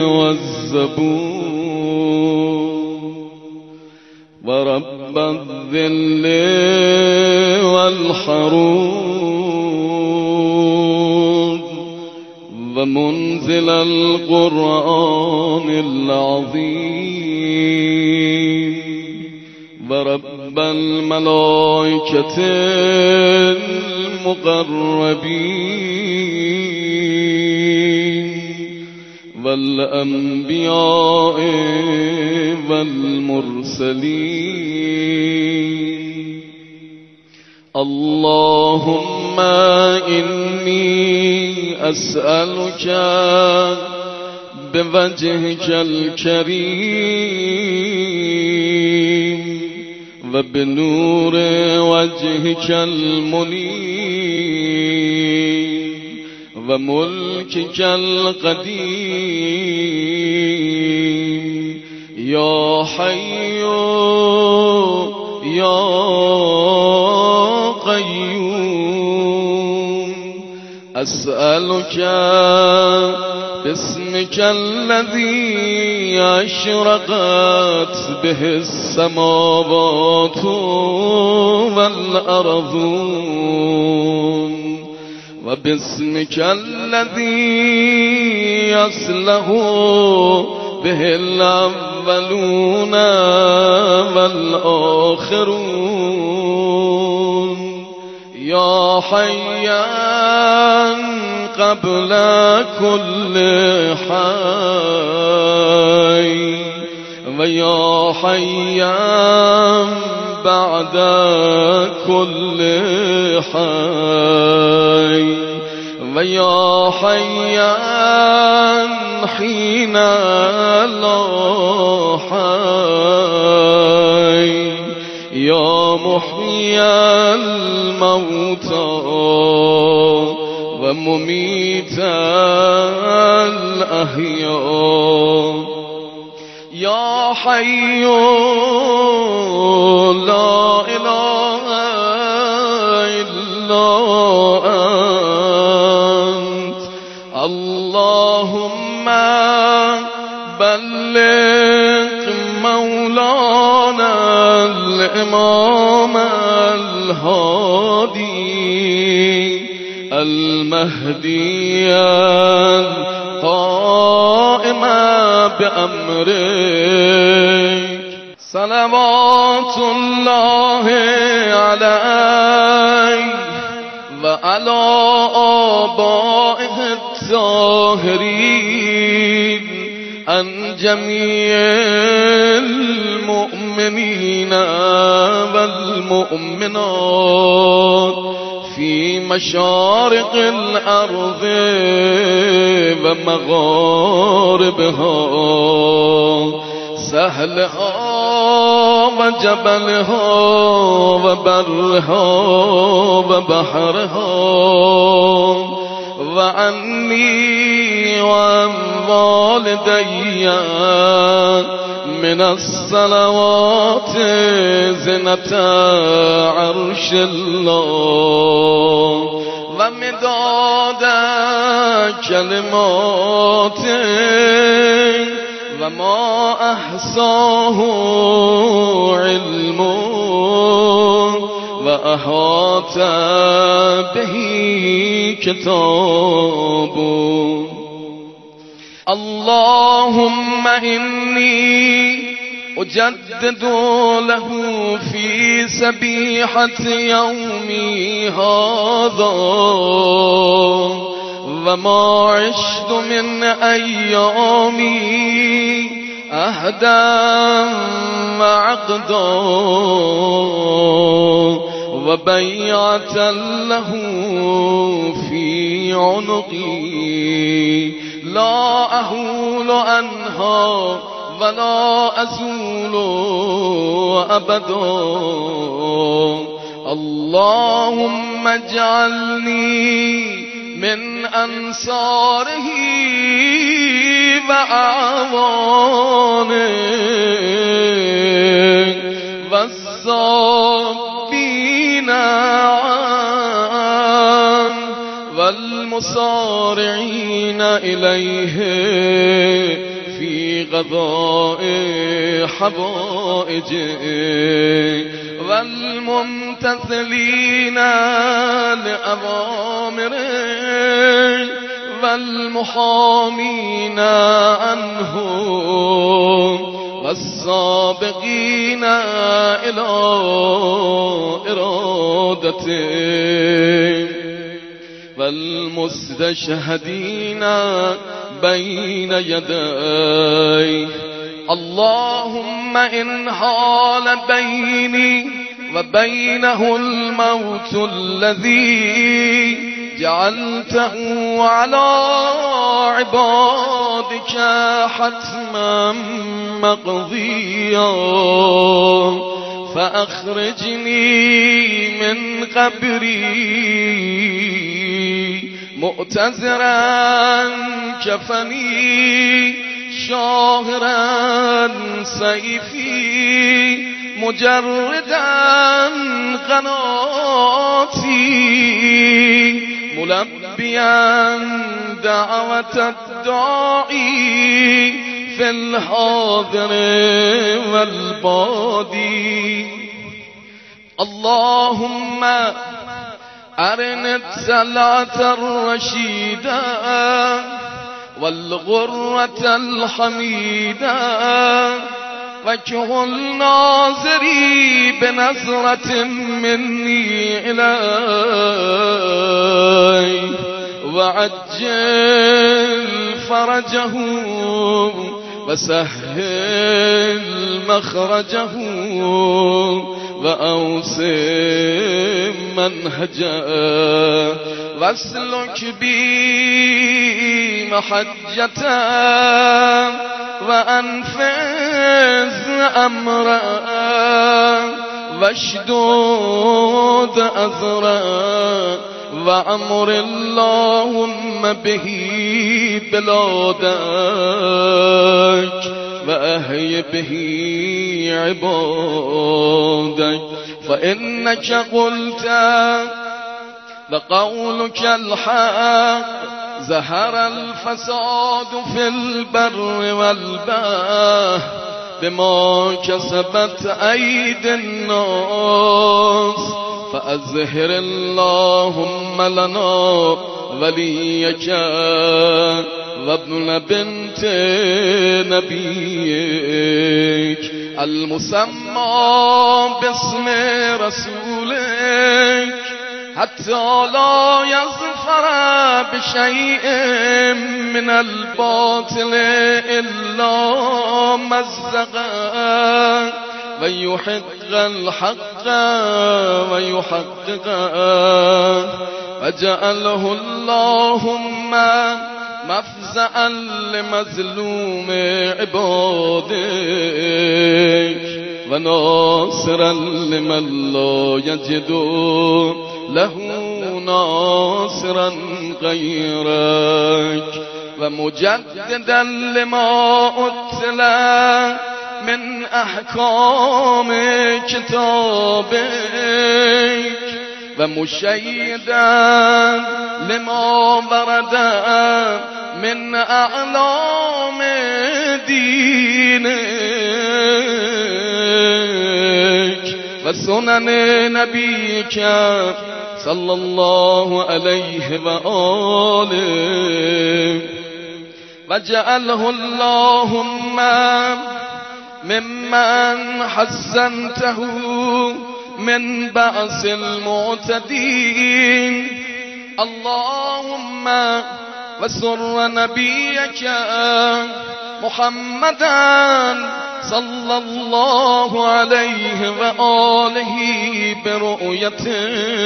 والزبور ورب الذل والحرور ومنزل القرآن العظيم ورب الملائكة المقربين والأنبياء والمرسلين. اللهم إني أسألك بوجهك الكريم وبنور وجهك المنير وملكك القديم يا حي يا قيوم أسألك باسمك الذي أشرقت به السماوات والأرضون وباسمك الذي يصلح به الأولون والآخرون يا حيا قبل كل حي ويا حيا بعد كل حي ويا حيا حين لا حي يا محيي الموتى ومميت الأحياء يا حي لا إله إلا أنت. اللهم بلغ مولانا الإمام الهادي المهدي القائم بأمرك صلوات الله عليه وعلى آبائه الطاهرين عن جميع المؤمنين والمؤمنات في مشارق الأرض ومغاربها سهلها وجبلها وبرها وبحرها وعني وعن والدي من الصلوات زنة عرش الله ومداد كلماته وما أحصاه علمه وأحاط به كتابه. اللهم إني أجدد له في سبيحة يومي هذا وما عشت من أيامي أهدا وعقدا وبيعة له في عنقي لا أهول عنها ولا أزول أبدا. اللهم اجعلني من أنصاره وأعوانه والصابين عنه والمصارعين إليه قضاء حوائجه والممتثلين لأوامره والمحامين عنهم والسابقين إلى إرادته والمستشهدين بين يديه. اللهم إن حال بيني وبينه الموت الذي جعلته على عبادك حتما مقضيا فأخرجني من قبري مؤتزرا كفني شاهرا سيفي مجردا قناتي ملبيا دعوة الداعي في الحاضر والبادي. اللهم أرنا السلعة الرشيدة والغرة الحميدة وجه الناظري بنظرة مني إلي وعجل فرجه وسهل مخرجه وأوسم منهجه واسلك بي محجته وأنفذ أمره واشدود أذره وأمر اللهم به بلادك وأحي به عبادك فإنك قلت وقولك الحق ظهر الفساد في البر والبحر بما كسبت أيدي الناس فأظهر اللهم لنا وليك وابن بنت نبيك المسمى باسم رسولك حتى لا يظفر بشيء من الباطل إلا مزقا ويحق الحق ويحققا وجعله اللهم مفزعا لمظلوم عبادك وناصرا لمن لا يجد له ناصرا غيرك ومجددا لما أتلى من أحكام كتابك ومشيدا لما ورد من أعلام دينك وسنن نبيك صلى الله عليه وآله وجعله اللهم ممن حسنته من بأس المعتدين. اللهم وسر نبيك محمدا صلى الله عليه وآله برؤيته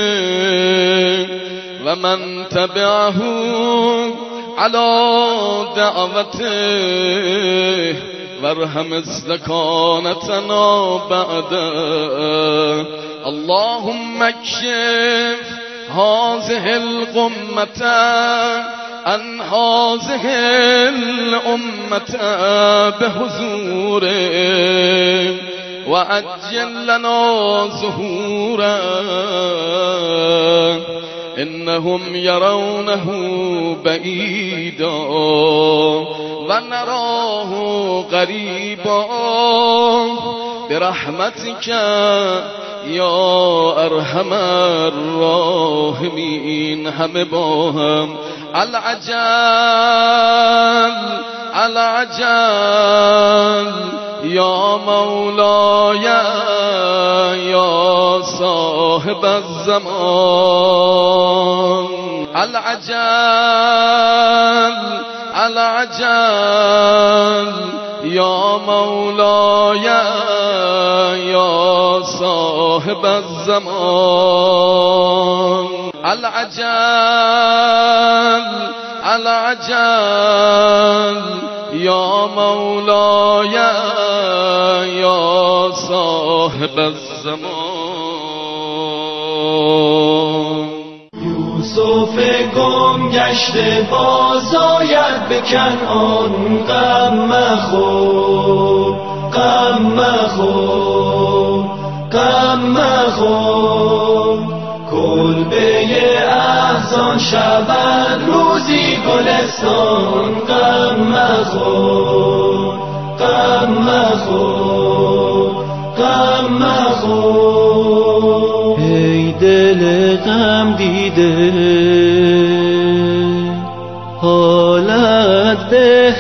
ومن تبعه على دعوته وارحم استكانتنا بعده. اللهم اكشف هذه الغمة عن هذه الأمة بحضوره وعجل لنا ظهوره إنهم يرونه بعيدا ونراه قريبا برحمتك یا ارحم الراحمین. همه با هم العجل العجل یا مولای یا صاحب الزمان. العجل العجل یا مولای یا صاحب الزمان. العجل العجل یا مولای یا صاحب الزمان. یوسف گم گشته باز آید به کنعان. غم مخور غم مخور غم مخور. کلبه احزان شود روزی گلستان. غم مخور غم مخور غم مخور. ای دل غم دیده حالت به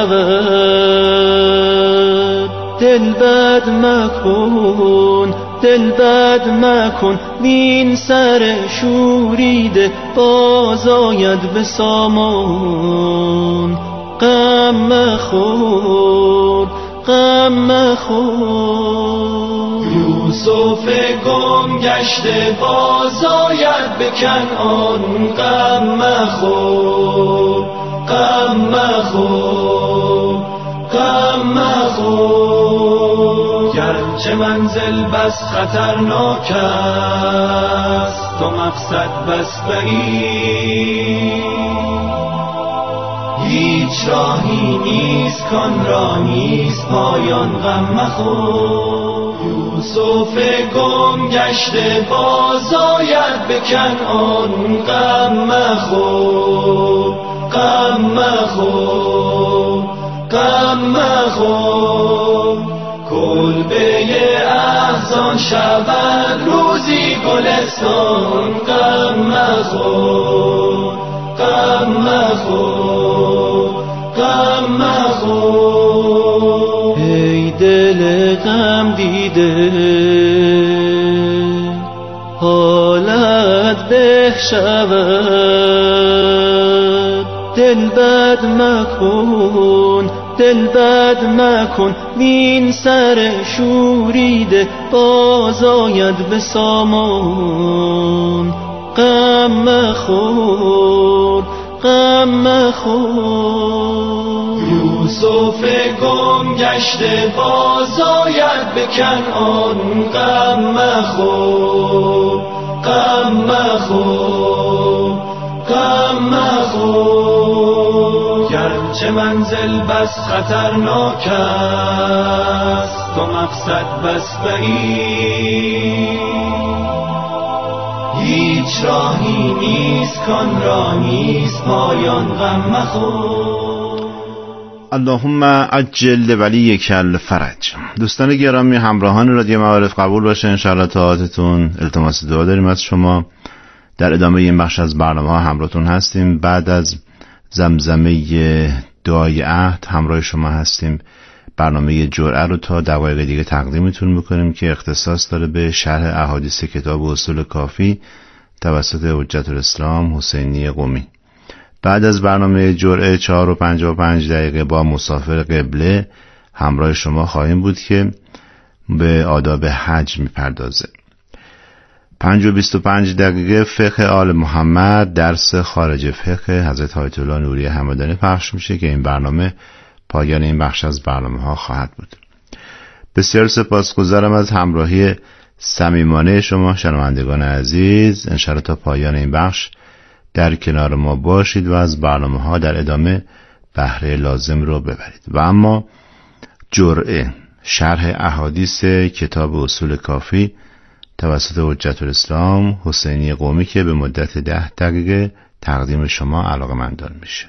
شود. دل بد مکن دل بد مکن بین سر شوریده باز آید به سامان. غم مخور غم مخور. یوسف گم گشته باز آید به کنعان. غم مخور غم مخور غم مخور. گرچه منزل بس خطرناک است و مقصد بس بعید، هیچ راهی نیست کان را نیست پایان. غم مخور. یوسف گم گشته باز آید به کنعان. غم مخور غم مخور غم مخور. کلبه احزان شود روزی گلستان. غم مخور غم مخور غم مخور. ای دل غم دیده حالت به شود. دل بد مکن دل بد مکن بین سر شوریده باز آید به سامان. غم مخور غم مخور. یوسف گم گشته باز آید به کنعان. غم مخور غم مخور غم مخور. گرچه منزل بس خطرناک است و مقصد بس بعید، هیچ راهی نیست کان را نیست پایان. غم مخور. اللهم عجل لولیک الفرج. دوستان گرامی، همراهان رادیو معارف، قبول باشه انشاءالله طاعتتون. التماس دعا داریم از شما. در ادامه این بخش از برنامه ها همراهتون هستیم. بعد از زمزمه دعای عهد همراه شما هستیم. برنامه جرعه رو تا دقایق دیگه تقدیمتون میکنیم که اختصاص داره به شرح احادیث کتاب اصول کافی توسط حجت الاسلام حسینی قمی. بعد از برنامه جرعه 4:55 با مسافر قبله همراه شما خواهیم بود که به آداب حج میپردازه. 5:25 فقه آل محمد، درس خارج فقه حضرت آیت الله نوری همدانی پخش میشه که این برنامه پایان این بخش از برنامه ها خواهد بود. بسیار سپاسگزارم از همراهی صمیمانه شما شنوندگان عزیز. انشاءالله تا پایان این بخش در کنار ما باشید و از برنامه ها در ادامه بهره لازم رو ببرید. و اما جرعه، شرح احادیث کتاب اصول کافی توسط حجت الاسلام حسینی قومی که به مدت 10 دقیقه تقدیم شما علاقه‌مندان میشه.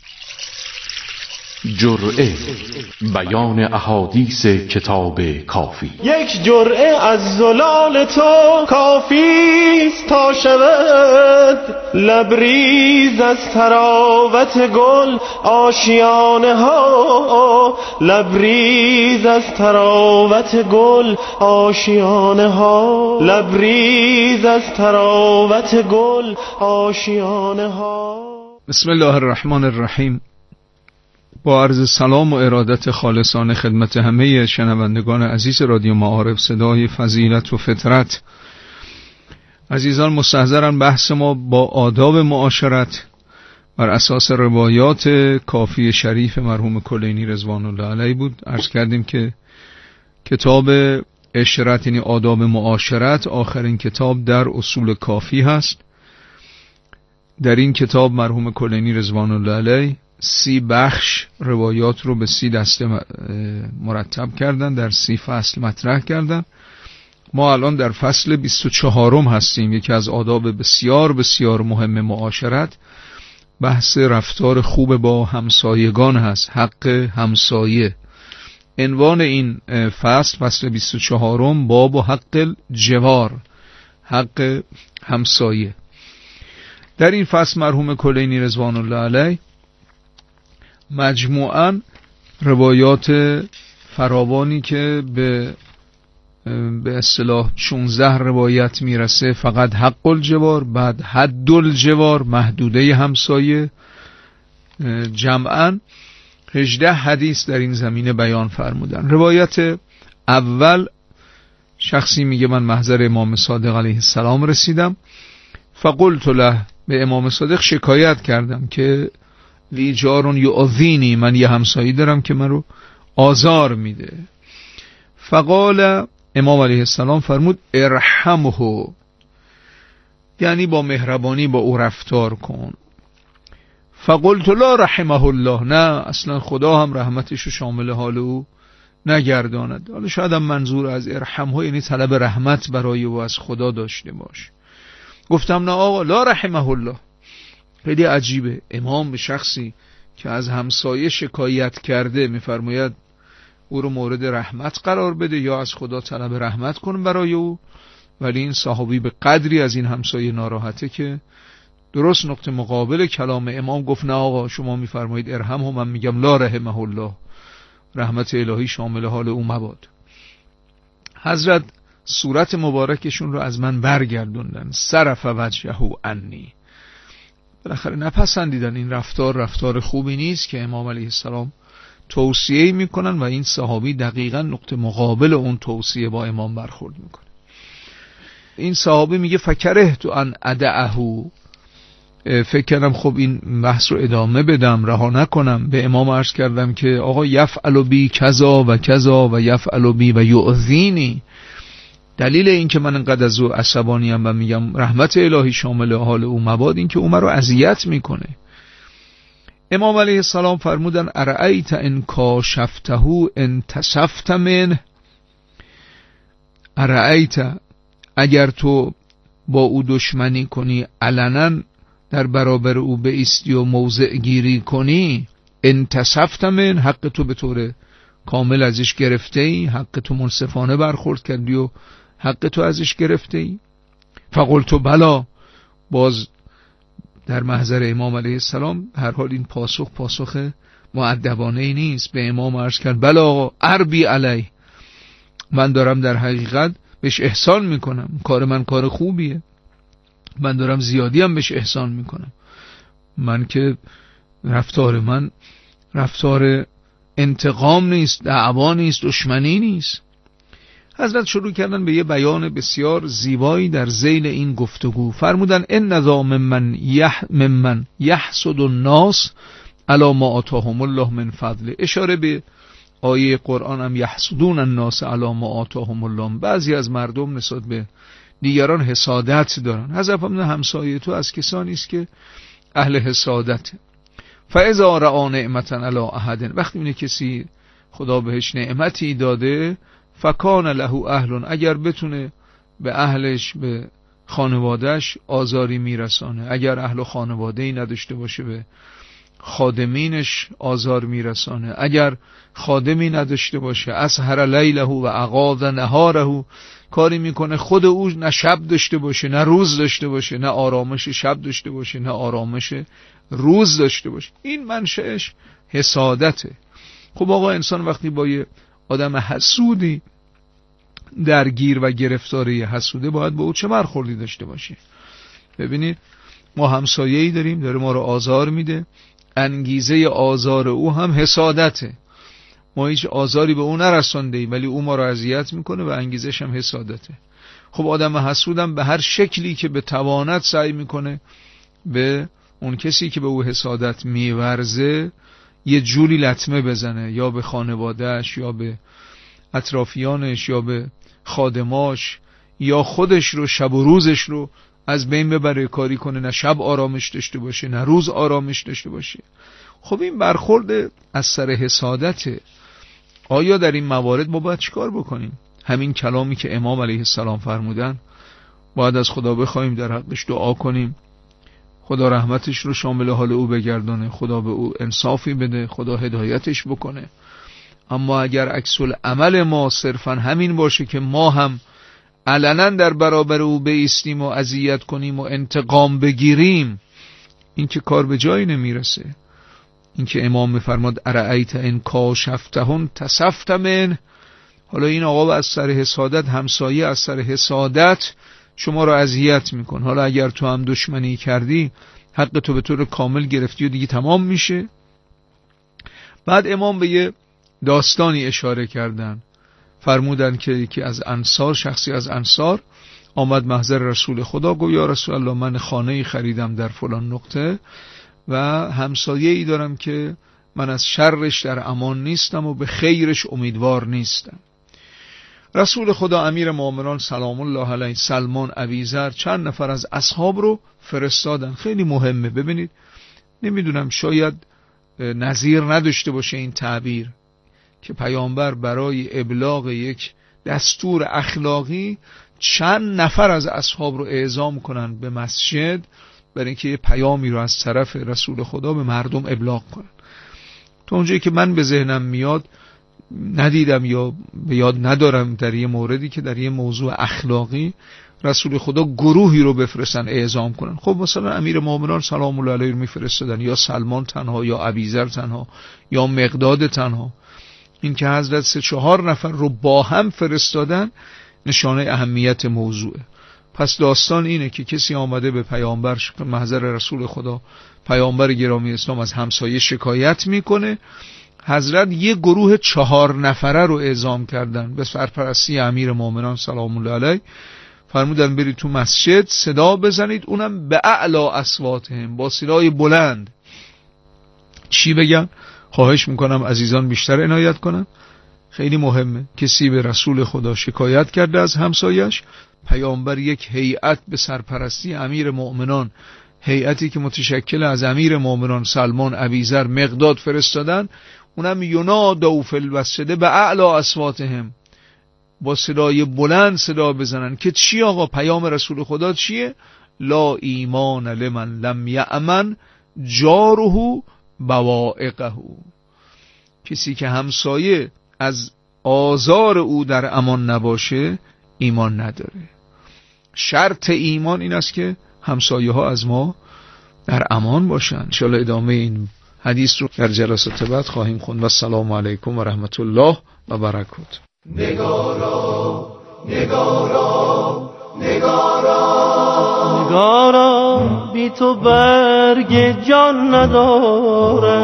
جرعه، بیان احادیث کتاب کافی. یک جرعه از زلال تو کافیست تا شود لبریز از تراوت گل آشیانه ها، لبریز از تراوت گل آشیانه ها، لبریز از تراوت گل آشیانه ها. بسم الله الرحمن الرحیم. با عرض سلام و ارادت خالصانه خدمت همه شنوندگان عزیز رادیو معارف صدای فضیلت و فطرت. عزیزان مستحضرن بحث ما با آداب معاشرت بر اساس روایات کافی شریف مرحوم کلینی رضوان الله علیه بود. عرض کردیم که کتاب اشرت یعنی آداب معاشرت آخرین کتاب در اصول کافی هست. در این کتاب مرحوم کلینی رضوان الله علیه 30 بخش روایات رو به 30 دسته مرتب کردن، در 30 فصل مطرح کردن. ما الان در فصل 24 هستیم. یکی از آداب بسیار بسیار مهم معاشرت بحث رفتار خوب با همسایگان هست، حق همسایه. عنوان این فصل 24 باب و حق الجوار، حق همسایه. در این فصل مرحوم کلینی رضوان الله علیه مجموعاً روایات فراوانی که به اصطلاح 16 روایت میرسه، فقط حق الجوار، بعد حد الجوار محدوده همسایه، جمعاً 18 حدیث در این زمینه بیان فرمودن. روایت اول شخصی میگه من محضر امام صادق علیه السلام رسیدم، فقلت له، به امام صادق شکایت کردم که لی جارون یؤذینی، من یه همسایی دارم که من رو آزار میده. فقال، امام علیه السلام فرمود ارحمه، یعنی با مهربانی با او رفتار کن. فقلت لا رحمه الله، نه اصلا خدا هم رحمتش رو شامل حال او نگرداند. حالا شاید هم منظور از ارحمه یعنی طلب رحمت برای او از خدا داشته باش. گفتم نه آقا، لا رحمه الله. خیلی عجیبه امام به شخصی که از همسایه شکایت کرده میفرماید او رو مورد رحمت قرار بده یا از خدا طلب رحمت کن برای او، ولی این صحابی به قدری از این همسایه ناراحته که درست نقطه مقابل کلام امام گفت نه آقا، شما میفرمایید ارحم و من میگم لا رحمه الله، رحمت الهی شامل حال او مباد. حضرت صورت مبارکشون رو از من برگردوندن، صرف وجهه عنی، بالاخره نپسندیدن. این رفتار خوبی نیست که امام علیه السلام توصیه میکنن و این صحابی دقیقاً نقطه مقابل اون توصیه با امام برخورد میکنه. این صحابی میگه فکرهت ان ادعه، فکر کردم خب این بحث رو ادامه بدم، رها نکنم. به امام عرض کردم که آقا یفعل بی کذا و کذا و یفعل بی و یؤذینی، دلیل این که من انقدر از او عصبانیم و میگم رحمت الهی شامل حال او مباد این که او مرا اذیت میکنه. امام علیه السلام فرمودن ارأیت ان کاشفته انتصفت منه، ارأیت، اگر تو با او دشمنی کنی علنا در برابر او بایستی و موضع گیری کنی، انتصفت من، حق تو به طور کامل ازش گرفته ای، حق تو منصفانه برخورد کردی و حق تو ازش گرفته ای. فقلت بلا، باز در محضر امام علیه السلام هر حال این پاسخ مؤدبانه ای نیست. به امام عرض کرد بلا عربی علیه، من دارم در حقیقت بهش احسان میکنم، کار من کار خوبیه، من دارم زیادی هم بهش احسان میکنم، من که رفتار من رفتار انتقام نیست، دعوا نیست، دشمنی نیست. حضرت شروع کردن به یه بیان بسیار زیبایی در ذیل این گفتگو. فرمودن ان نظام من یحسد الناس علی ما آتاهم الله من فضل، اشاره به آیه قرآن هم یحسدون الناس علی ما آتاهم الله، بعضی از مردم نسبت به دیگران حسادت دارن. حضرت فرمودن همسایه تو از کسانی است که اهل حسادت. فاذا رأى نعمتا علی احد، وقتی اینه کسی خدا بهش نعمتی داده، فکان له اهل، اگر بتونه به اهلش، به خانوادهش آزاری میرسانه. اگر اهل و خانواده‌ای نداشته باشه به خادمینش آزار میرسانه. اگر خادمی نداشته باشه اسهر لیله و اقاض نهاره، کاری میکنه خود او نه شب داشته باشه نه روز داشته باشه، نه آرامش شب داشته باشه نه آرامش روز داشته باشه. این منشأش حسادته. خب آقا انسان وقتی با یه آدم حسودی درگیر و گرفتاری حسوده باید با او چه برخوردی داشته باشه؟ ببینید ما همسایه‌ای داریم داره ما رو آزار میده، انگیزه آزار او هم حسادته. ما هیچ آزاری به او نرساندیم ولی او ما رو اذیت میکنه و انگیزش هم حسادته. خب آدم حسودم به هر شکلی که به تواند سعی میکنه به اون کسی که به او حسادت میورزه یه جوری لطمه بزنه، یا به خانوادهش یا به اطرافیانش یا به خادماش، یا خودش رو شب و روزش رو از بین ببره، کاری کنه نه شب آرامش داشته باشه نه روز آرامش داشته باشه. خب این برخورد از سر حسادته. آیا در این موارد ما باید چیکار بکنیم؟ همین کلامی که امام علیه السلام فرمودن باید از خدا بخوایم، در حقش دعا کنیم، خدا رحمتش رو شامل حال او بگردانه، خدا به او انصافی بده، خدا هدایتش بکنه. اما اگر عکس العمل ما صرفا همین باشه که ما هم علنا در برابر او بایستیم و اذیت کنیم و انتقام بگیریم، این که کار به جایی نمیرسه. این که امام میفرماد ارأیت ان کاشفتهن تصفت من، حالا این آقا از سر حسادت، همسایه از سر حسادت شما رو اذیت میکن، حالا اگر تو هم دشمنی کردی حق تو به طور کامل گرفتی و دیگه تمام میشه. بعد امام به یه داستانی اشاره کردن، فرمودن که یکی از انصار، شخصی از انصار آمد محضر رسول خدا، گفت یا رسول الله من خانه‌ای خریدم در فلان نقطه و همسایه‌ای دارم که من از شرش در امان نیستم و به خیرش امیدوار نیستم. رسول خدا امیر مومنان سلام الله علیه سلمان ابیذر چند نفر از اصحاب رو فرستادن. خیلی مهمه. ببینید نمیدونم شاید نظیر نداشته باشه این تعبیر که پیامبر برای ابلاغ یک دستور اخلاقی چند نفر از اصحاب رو اعزام کنن به مسجد برای اینکه یه پیامی رو از طرف رسول خدا به مردم ابلاغ کنن. تا اونجایی که من به ذهنم میاد ندیدم یا به یاد ندارم در یه موردی که در یه موضوع اخلاقی رسول خدا گروهی رو بفرستن اعزام کنن. خب مثلا امیر مومنان سلام الله علیه رو میفرستادن، یا سلمان تنها، یا ابیذر تنها، یا مقداد تنها. این که حضرت 3-4 نفر رو با هم فرستادن نشانه اهمیت موضوعه. پس داستان اینه که کسی آمده به پیامبر محضر رسول خدا، پیامبر گرامی اسلام از همسایه شکایت میکنه، حضرت یه گروه 4 نفره رو اعزام کردن به سرپرستی امیر مومنان سلام الله علیه. فرمودن برید تو مسجد صدا بزنید، اونم به اعلی اصواتهم، با صدای بلند. چی بگن؟ خواهش میکنم عزیزان بیشتر عنایت کنن، خیلی مهمه. کسی به رسول خدا شکایت کرده از همسایش، پیامبر یک هیئت به سرپرستی امیر مؤمنان، هیئتی که متشکل از امیر مؤمنان سلمان ابیذر مقداد فرستادن، اونم ینادوا فی المسجد به اعلی اصواتهم، با صدای بلند صدا بزنن که چی آقا؟ پیام رسول خدا چیه؟ لا ایمان لمن لم یأمن جاره بوائقه، کسی که همسایه از آزار او در امان نباشه ایمان نداره. شرط ایمان این است که همسایه ها از ما در امان باشن. انشاءالله ادامه این حدیث رو در جلسات بعد خواهیم خوند. و السلام علیکم و رحمت الله و برکاته. نگارا نگارا نگارا نگارا بی تو برگ جان نداره،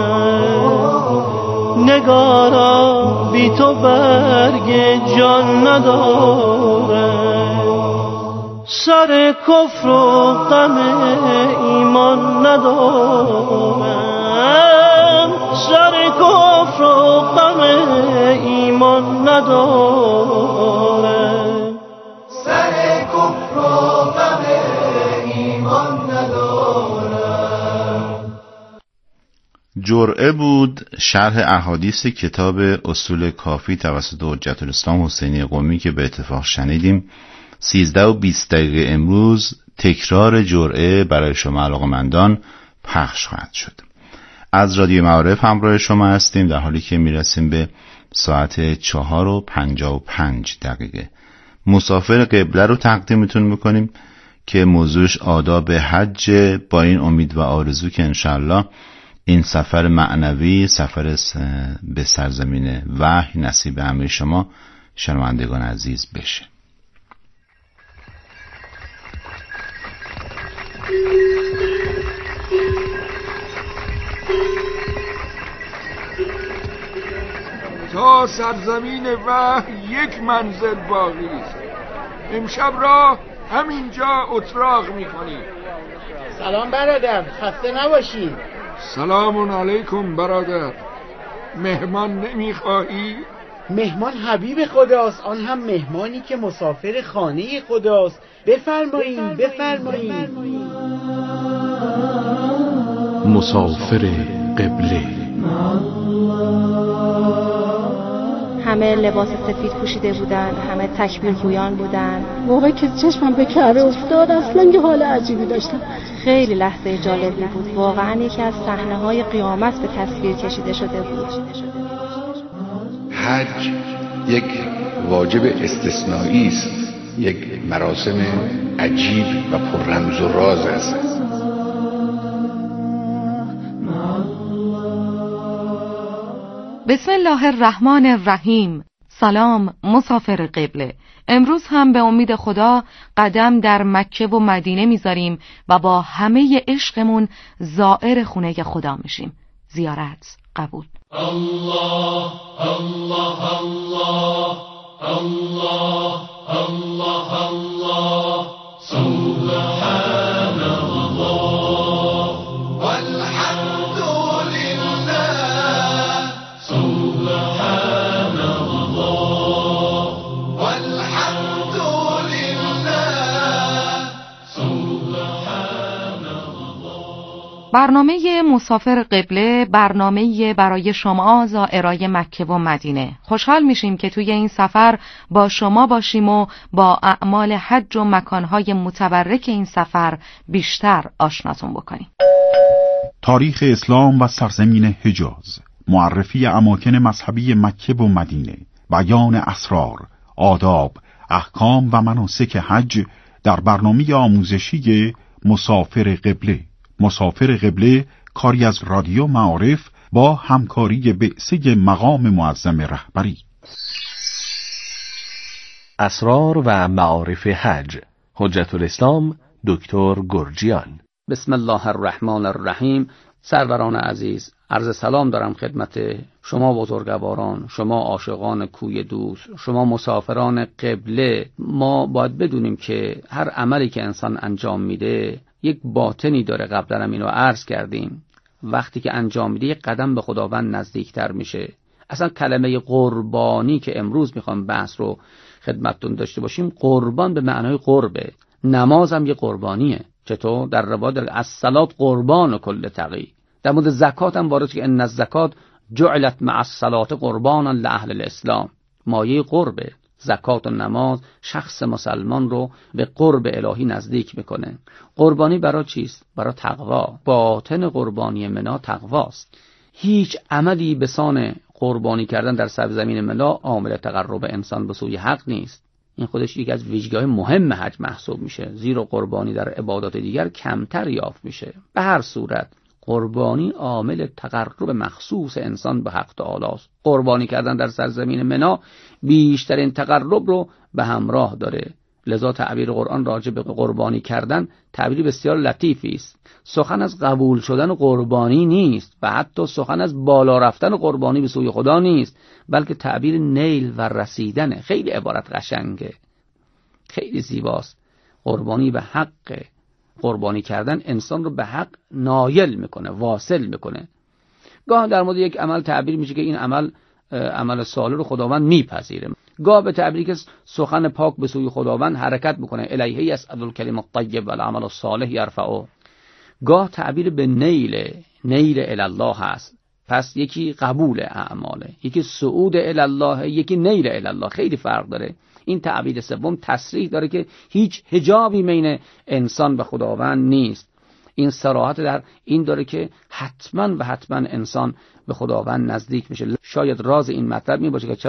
نگارا بی تو برگ جان نداره، سر کفر و غم ایمان ندارم، سر کفر و غم ایمان ندارم، سر کفر و غم ایمان ندارم. جرعه بود شرح احادیث کتاب اصول کافی توسط حجت الاسلام حسینی قمی که به اتفاق شنیدیم. 13:20 امروز تکرار جرعه برای شما علاقه‌مندان پخش خواهد شد. از رادیو معارف همراه شما هستیم در حالی که میرسیم به ساعت 4:55. مسافر قبله رو تقدیمتون میکنیم که موضوعش آداب حج، با این امید و آرزو که انشالله این سفر معنوی، سفر به سرزمین وحی نصیب همه شما شنوندگان عزیز بشه. تا سرزمین وحی یک منزل باقی است. امشب را همینجا اتراق میکنیم. سلام برادر، خسته نباشی. سلام علیکم برادر. مهمان نمیخواهی؟ مهمان حبیب خداست، آن هم مهمانی که مسافر خانه خداست. بفرمایید بفرمایید. مسافر قبله. همه لباس سفید پوشیده بودن، همه تکبیر گویان بودن. موقعی که چشمم به کعبه افتاد اصلا یه حال عجیبی داشتم. خیلی لحظه جالبی بود، واقعا یکی از صحنه‌های قیامت به تصویر کشیده شده بود. حج یک واجب استثنایی است، یک مراسم عجیب و پر رمز و راز است. بسم الله الرحمن الرحیم. سلام مسافر قبله. امروز هم به امید خدا قدم در مکه و مدینه میذاریم و با همه عشقمون زائر خونه خدا میشیم. زیارت قبول. الله الله الله الله الله الله سبحان الله والحمد لله سبحان الله والحمد لله سبحان الله. برنامه مسافر قبله برنامه برای شما زائرای مکه و مدینه. خوشحال میشیم که توی این سفر با شما باشیم و با اعمال حج و مکانهای متبرک این سفر بیشتر آشناتون بکنیم. تاریخ اسلام و سرزمین حجاز، معرفی اماکن مذهبی مکه و مدینه، بیان اسرار، آداب، احکام و مناسک حج در برنامه آموزشی مسافر قبله. مسافر قبله کاری از رادیو معارف با همکاری بعثه مقام معظم رهبری. اسرار و معارف حج، حجت الاسلام دکتر گرجیان. بسم الله الرحمن الرحیم. سروران عزیز، عرض سلام دارم خدمت شما بزرگواران، شما عاشقان کوی دوست، شما مسافران قبله. ما باید بدونیم که هر عملی که انسان انجام میده یک باطنی داره. قبلا هم اینو عرض کردیم. وقتی که انجام میده یک قدم به خداوند نزدیکتر میشه. اصلا کلمه قربانی که امروز میخوام بحث رو خدمتتون داشته باشیم، قربان به معنای قربه. نماز هم یه قربانیه. چطور؟ در روایت الصلاة قربان کل تقی. در مورد زکات هم وارد که ان الزکات جعلت مع الصلاة قربانا لاهل الاسلام. مایه قربه. زکات و نماز شخص مسلمان رو به قرب الهی نزدیک میکنه. قربانی برای چیست؟ برای تقوا. باطن قربانی منا تقواست. هیچ عملی به سان قربانی کردن در سرزمین منا عامل تقرب انسان به سوی حق نیست. این خودش یکی از ویژگی‌های مهم حج محسوب میشه، زیرا قربانی در عبادات دیگر کمتر یافت میشه. به هر صورت قربانی عامل تقرب مخصوص انسان به حق تعالی است. قربانی کردن در سرزمین منا بیشترین تقرب رو به همراه داره. لذا تعبیر قرآن راجع به قربانی کردن تعبیری بسیار لطیفی است. سخن از قبول شدن قربانی نیست و حتی سخن از بالا رفتن قربانی به سوی خدا نیست، بلکه تعبیر نیل و رسیدنه. خیلی عبارت قشنگه، خیلی زیباست. قربانی به حق، قربانی کردن انسان رو به حق نایل میکنه، واصل میکنه. گاه در مورد یک عمل تعبیر میشه که این عمل صالح رو خداوند میپذیره. گاه به تعبیری که سخن پاک به سوی خداوند حرکت میکنه، الیه یصعد الکلم الطیب والعمل الصالح یرفعه. گاه تعبیر به نیل الی الله هست. پس یکی قبول اعماله، یکی صعود الی الله، یکی نیل الی الله. خیلی فرق داره. این تعبیر سوم تصریح داره که هیچ حجابی بین انسان و خداوند نیست. این صراحت در این داره که حتما و حتما انسان به خداوند نزدیک میشه. شاید راز این مطلب می باشه که چرا